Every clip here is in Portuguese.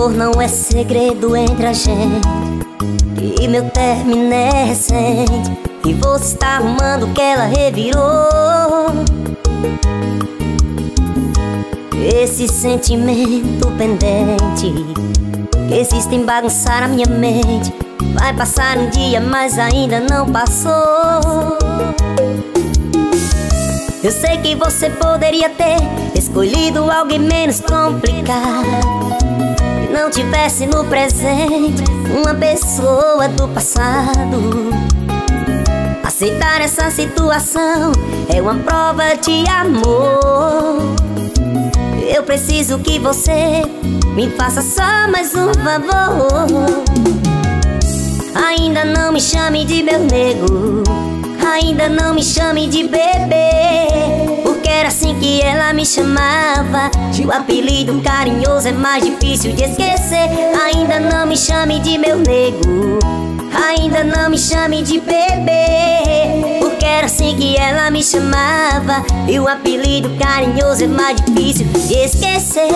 amor não é segredo entre a gente, e meu término é recente, e você está arrumando que ela revirou. Esse sentimento pendente que existe em bagunçar a minha mente vai passar um dia, mas ainda não passou. Eu sei que você poderia ter escolhido alguém menos complicado, que não tivesse no presente uma pessoa do passado. Aceitar essa situação é uma prova de amor. Eu preciso que você me faça só mais um favor. Ainda não me chame de meu nego, ainda não me chame de bebê, porque era assim que ela me chamava. O apelido carinhoso é mais difícil de esquecer. Ainda não me chame de meu nego, ainda não me chame de bebê, porque era assim que ela me chamava. E o apelido carinhoso é mais difícil de esquecer.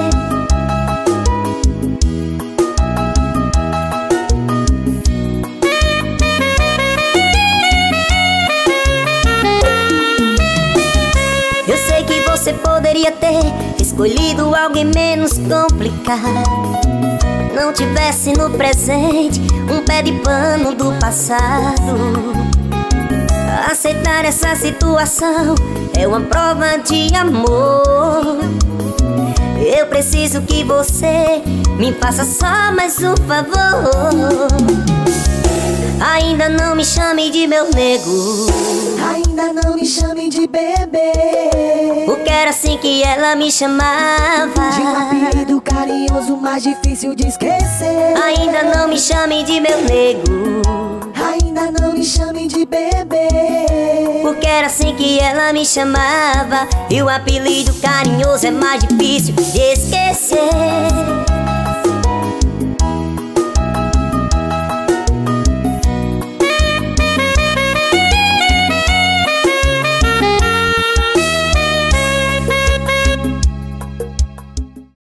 Eu sei que você poderia ter escolhido alguém menos complicado, não tivesse no presente um pé de pano do passado. Aceitar essa situação é uma prova de amor. Eu preciso que você me faça só mais um favor. Ainda não me chame de meu nego, ainda não me chame de bebê, porque era assim que ela me chamava. de um apelido carinhoso mais difícil de esquecer. Ainda não me chame de meu nego, ainda não me chame de bebê, porque era assim que ela me chamava. E o apelido carinhoso é mais difícil de esquecer.